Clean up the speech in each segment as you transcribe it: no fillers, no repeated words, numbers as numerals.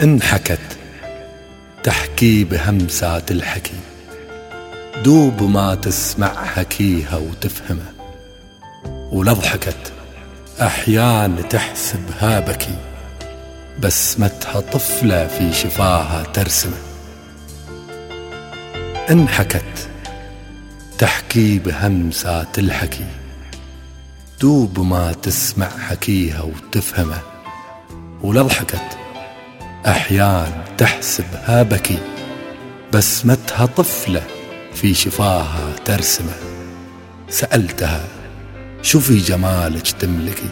انحكت تحكي بهمسات الحكي، دوب ما تسمع حكيها وتفهمه، ولو ضحكت أحيان تحسبها بكي، بسمتها طفلة في شفاها ترسمه. انحكت تحكي بهمسات الحكي، دوب ما تسمع حكيها وتفهمه، ولو ضحكت أحيان تحسبها بكي، بسمتها طفلة في شفاها ترسمه. سألتها شو في جمالك تملكي،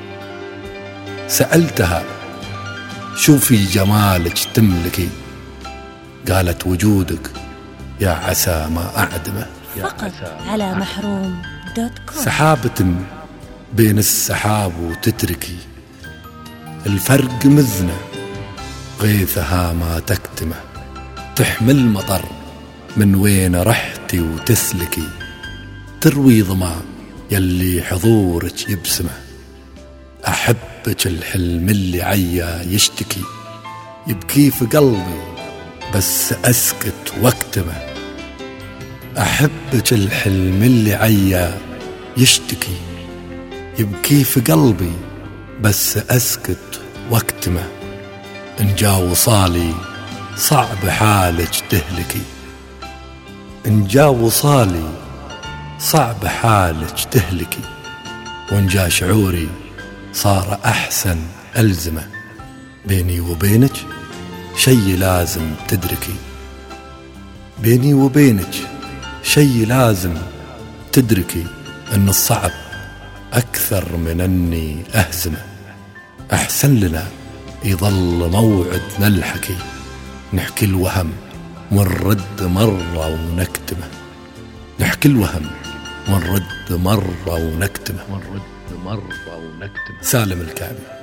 سألتها شو في جمالك تملكي، قالت وجودك يا عسى ما أعدمه. فقط على محروم.com. سحابة بين السحاب وتتركي، الفرق مزنة غيثها ما تكتمه، تحمل مطر من وين رحتي وتسلكي، تروي ظما يلي حضورك يبسمه. أحبك الحلم اللي عيا يشتكي، يبكي في قلبي بس أسكت واكتمه. أحبك الحلم اللي عيا يشتكي، يبكي في قلبي بس أسكت واكتمه. إن جا وصالي صعب حالك تهلكي، إن جا وصالي صعب حالك تهلكي، وإن جا شعوري صار أحسن ألزمه. بيني وبينك شي لازم تدركي، بيني وبينك شي لازم تدركي، إن الصعب أكثر من أني أهزمه. أحسن لنا يظل موعدنا الحكي، نحكي الوهم ونرد مرة ونكتمه، نحكي الوهم ونرد مرة ونكتمه. سالم الكعبي.